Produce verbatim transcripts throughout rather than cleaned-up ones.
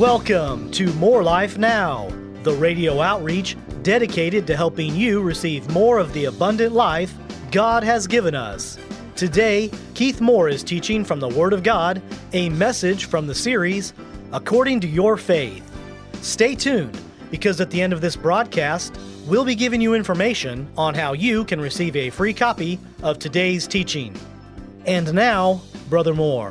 Welcome to More Life Now, the radio outreach dedicated to helping you receive more of the abundant life God has given us. Today, Keith Moore is teaching from the Word of God, a message from the series, According to Your Faith. Stay tuned, because at the end of this broadcast, we'll be giving you information on how you can receive a free copy of today's teaching. And now, Brother Moore.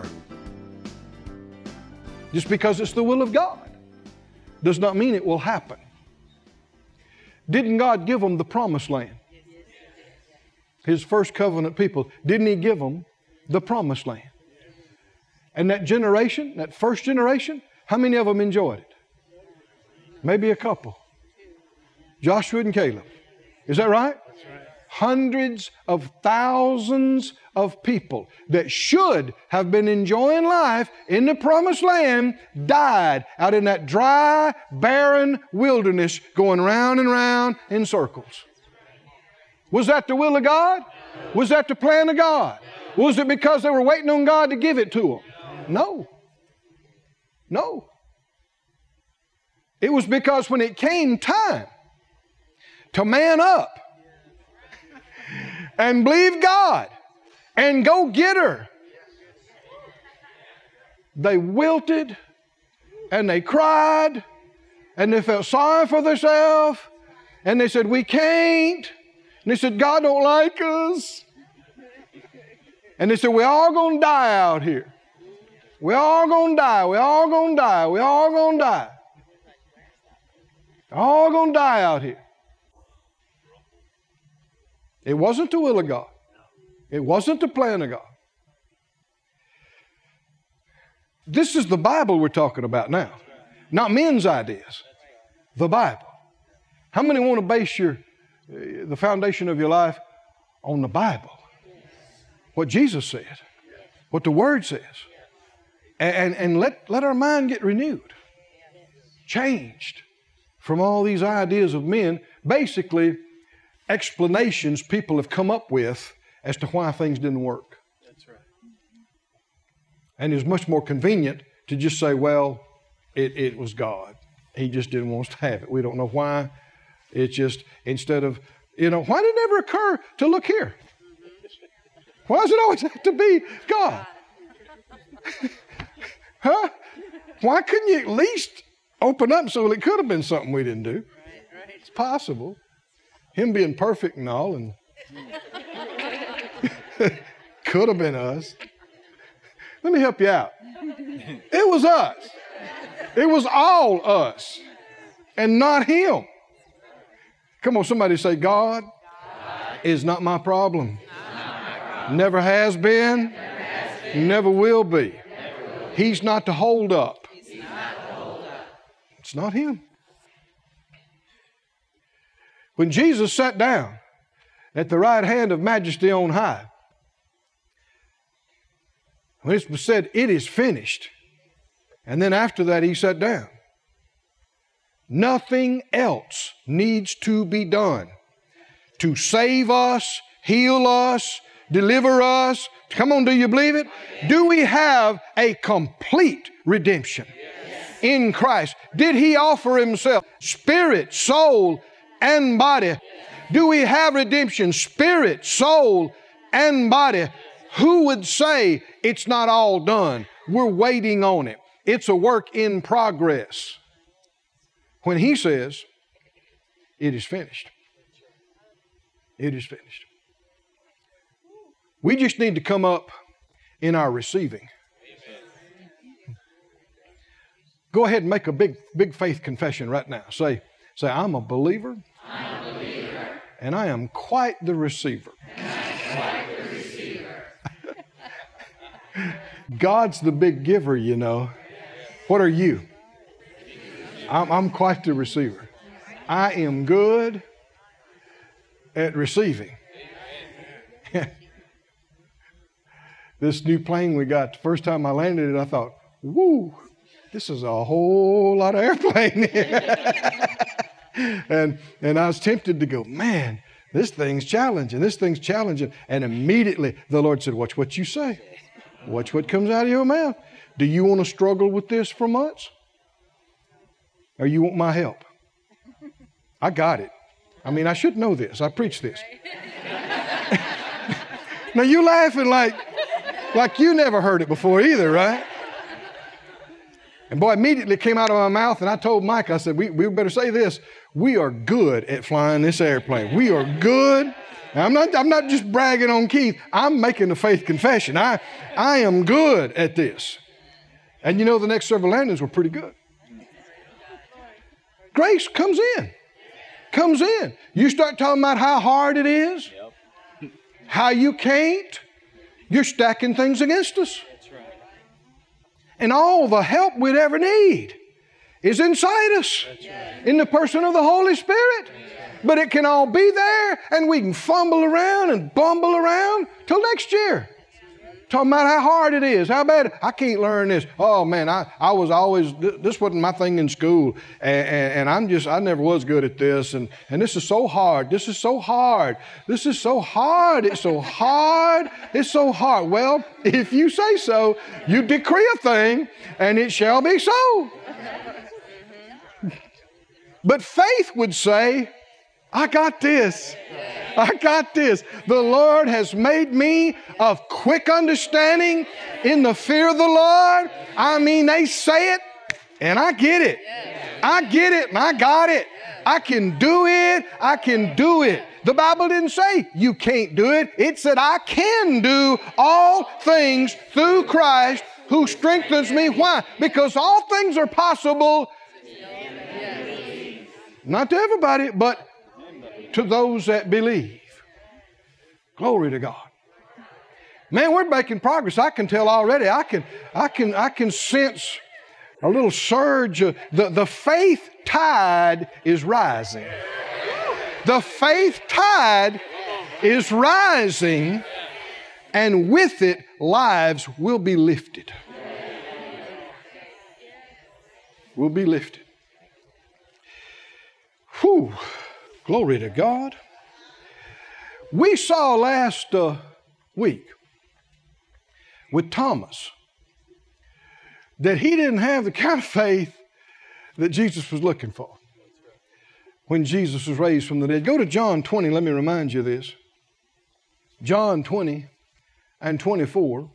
Just because it's the will of God does not mean it will happen. Didn't God give them the promised land? His first covenant people, didn't He give them the promised land? And that generation, that first generation, how many of them enjoyed it? Maybe a couple. Joshua and Caleb. Is that right? That's right. Hundreds of thousands of people that should have been enjoying life in the promised land died out in that dry, barren wilderness going round and round in circles. Was that the will of God? Was that the plan of God? Was it because they were waiting on God to give it to them? No. No. It was because when it came time to man up and believe God and go get her, they wilted and they cried and they felt sorry for themselves and they said, we can't. And they said, God don't like us. And they said, we're all going to die out here. We're all going to die. We're all going to die. We're all going to die. All going to die out here. It wasn't the will of God. It wasn't the plan of God. This is the Bible we're talking about now. Not men's ideas. The Bible. How many want to base your the foundation of your life on the Bible? What Jesus said. What the Word says. And, and let, let our mind get renewed. Changed from all these ideas of men. Basically, explanations people have come up with as to why things didn't work. That's right. And it's much more convenient to just say, well, it, it was God. He just didn't want us to have it. We don't know why. It's just, instead of, you know, why did it never occur to look here? Why does it always have to be God? Huh? Why couldn't you at least open up so it could have been something we didn't do? It's possible. Him being perfect and all, and could have been us. Let me help you out. It was us. It was all us and not Him. Come on, somebody say, God, God is not my problem. Not my problem. Never has been, never, has been. never will be. Never will be. He's not to hold up. He's not to hold up. It's not Him. When Jesus sat down at the right hand of Majesty on high, when it was said, it is finished, and then after that He sat down, nothing else needs to be done to save us, heal us, deliver us. Come on, do you believe it? Do we have a complete redemption in Christ? Did He offer Himself, spirit, soul, and body? Do we have redemption, spirit, soul, and body? Who would say it's not all done? We're waiting on it. It's a work in progress. When He says, it is finished. It is finished. We just need to come up in our receiving. Go ahead and make a big, big faith confession right now. Say, say, I'm a believer. I'm a believer. And I am quite the receiver. And I am quite the receiver. God's the big giver, you know. What are you? I'm, I'm quite the receiver. I am good at receiving. This new plane we got, the first time I landed it, I thought, woo, this is a whole lot of airplane here. and, and I was tempted to go, man, this thing's challenging, this thing's challenging. And immediately the Lord said, watch what you say. Watch what comes out of your mouth. Do you want to struggle with this for months? or you want my help? I got it. I mean, I should know this. I preach this. Now you laughing like, like you never heard it before either, right? And boy, immediately came out of my mouth, and I told Mike, I said, we, we better say this. We are good at flying this airplane. We are good. Now, I'm not, I'm not just bragging on Keith. I'm making a faith confession. I, I am good at this. And you know, the next several landings were pretty good. Grace comes in. Comes in. You start talking about how hard it is, how you can't, you're stacking things against us. And all the help we'd ever need is inside us, in the person of the Holy Spirit. But it can all be there, and we can fumble around and bumble around till next year. Talking about how hard it is, how bad, I can't learn this. Oh man, I, I was always, this wasn't my thing in school, and, and, and I'm just, I never was good at this, and, and this is so hard, this is so hard, this is so hard, it's so hard, it's so hard. Well, if you say so, you decree a thing, and it shall be so. But faith would say, I got this. I got this. The Lord has made me of quick understanding in the fear of the Lord. I mean, they say it, and I get it. I get it, and I got it. I can do it. I can do it. The Bible didn't say you can't do it. It said I can do all things through Christ who strengthens me. Why? Because all things are possible. Not to everybody, but to those that believe. Glory to God. Man, we're making progress. I can tell already. I can, I can, I can sense a little surge. Of, the, the faith tide is rising. The faith tide is rising, and with it, lives will be lifted. Will be lifted. Whew. Glory to God. We saw last uh, week with Thomas that he didn't have the kind of faith that Jesus was looking for when Jesus was raised from the dead. Go to John twenty. Let me remind you of this. John twenty and twenty-four.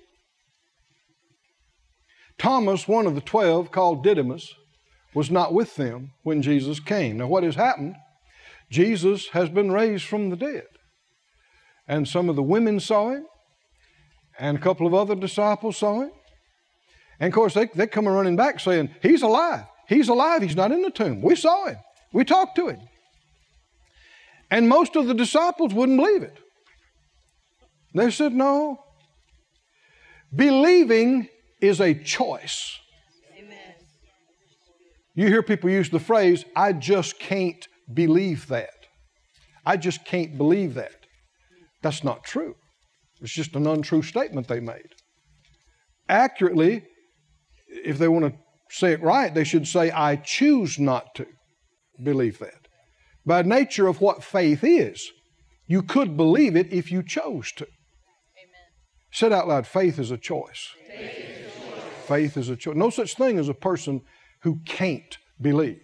Thomas, one of the twelve, called Didymus, was not with them when Jesus came. Now what has happened? Jesus has been raised from the dead. And some of the women saw him, and a couple of other disciples saw him. And of course, they, they come running back saying, he's alive. He's alive. He's not in the tomb. We saw him. We talked to him. And most of the disciples wouldn't believe it. They said, no. Believing is a choice. Amen. You hear people use the phrase, I just can't believe that. I just can't believe that. That's not true. It's just an untrue statement they made. Accurately, if they want to say it right, they should say, I choose not to believe that. By nature of what faith is, you could believe it if you chose to. Amen. Say out loud, faith is a choice. Faith is a choice. Faith is a choice. No such thing as a person who can't believe.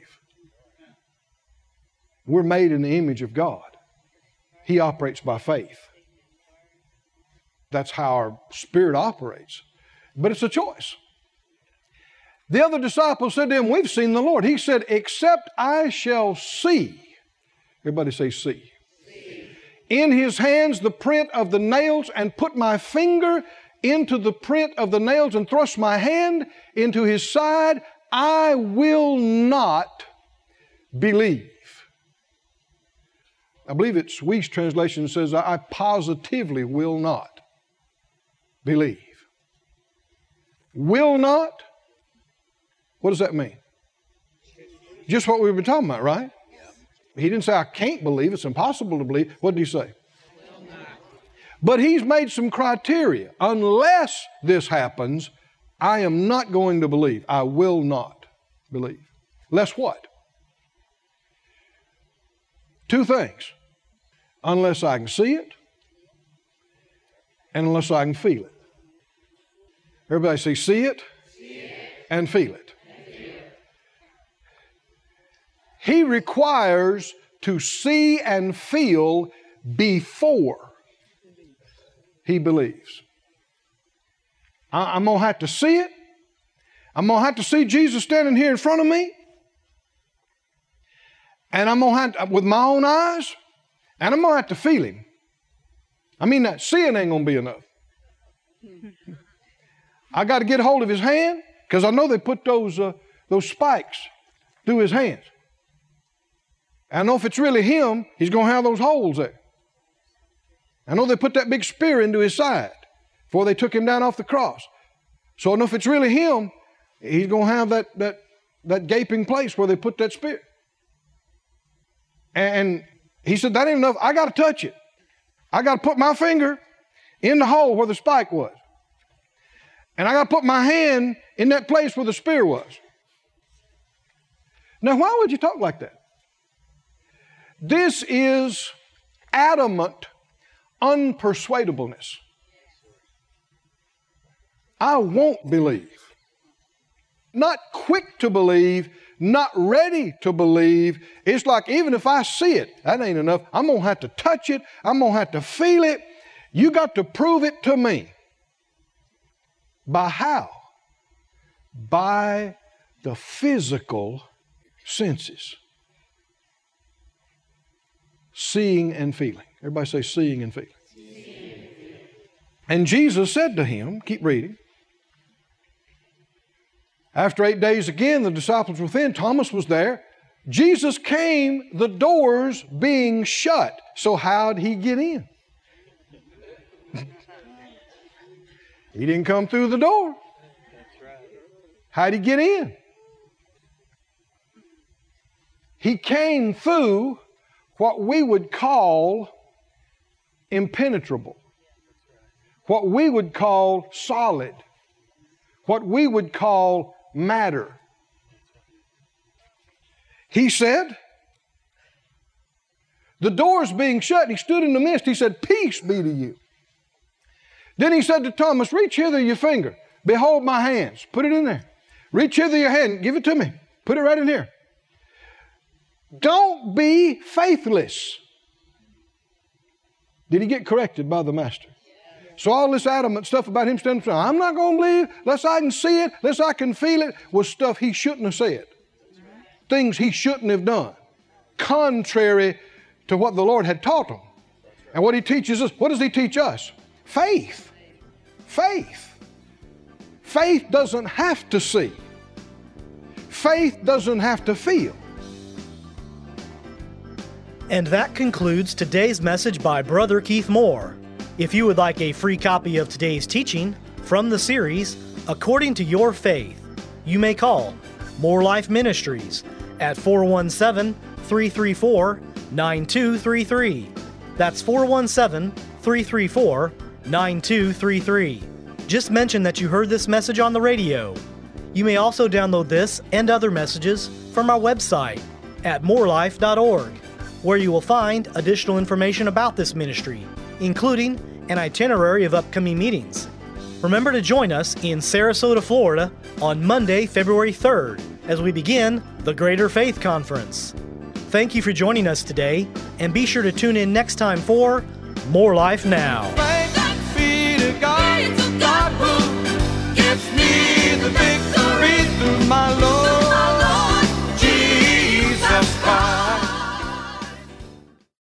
We're made in the image of God. He operates by faith. That's how our spirit operates. But it's a choice. The other disciples said to him, we've seen the Lord. He said, except I shall see. Everybody say see. See. In his hands the print of the nails, and put my finger into the print of the nails, and thrust my hand into his side, I will not believe. I believe it's Wuest translation says, I positively will not believe. Will not? What does that mean? Just what we've been talking about, right? He didn't say, I can't believe. It's impossible to believe. What did he say? But he's made some criteria. Unless this happens, I am not going to believe. I will not believe. Less what? Two things. Unless I can see it, and unless I can feel it. Everybody say, see it, see it. And feel it. And feel it. He requires to see and feel before he believes. I, I'm going to have to see it. I'm going to have to see Jesus standing here in front of me. And I'm going to have to, with my own eyes, and I'm going to have to feel him. I mean, that seeing ain't going to be enough. I got to get a hold of his hand, because I know they put those, uh, those spikes through his hands. I know if it's really him, he's going to have those holes there. I know they put that big spear into his side before they took him down off the cross. So I know if it's really him, he's going to have that, that, that gaping place where they put that spear. And he said, that ain't enough. I got to touch it. I got to put my finger in the hole where the spike was. And I got to put my hand in that place where the spear was. Now, why would you talk like that? This is adamant unpersuadableness. I won't believe. Not quick to believe, not ready to believe. It's like even if I see it, that ain't enough. I'm going to have to touch it. I'm going to have to feel it. You got to prove it to me. By how? By the physical senses. Seeing and feeling. Everybody say seeing and feeling. Seeing and feeling. And Jesus said to him, keep reading. After eight days again, the disciples were within. Thomas was there. Jesus came, the doors being shut. So how'd he get in? He didn't come through the door. How'd he get in? He came through what we would call impenetrable, what we would call solid, what we would call matter. He said, the doors being shut, and he stood in the midst. He said, peace be to you. Then he said to Thomas, reach hither your finger. Behold my hands. Put it in there. Reach hither your hand. Give it to me. Put it right in here. Don't be faithless. Did he get corrected by the master? So all this adamant stuff about him standing front, I'm not going to believe unless I can see it, unless I can feel it, was stuff he shouldn't have said. Things he shouldn't have done. Contrary to what the Lord had taught him. And what he teaches us, what does he teach us? Faith. Faith. Faith doesn't have to see. Faith doesn't have to feel. And that concludes today's message by Brother Keith Moore. If you would like a free copy of today's teaching from the series, According to Your Faith, you may call More Life Ministries at four one seven, three three four, nine two three three. That's four one seven, three three four, nine two three three. Just mention that you heard this message on the radio. You may also download this and other messages from our website at more life dot org, where you will find additional information about this ministry, including an itinerary of upcoming meetings. Remember to join us in Sarasota, Florida on Monday, February third, as we begin the Greater Faith Conference. Thank you for joining us today, and be sure to tune in next time for More Life Now.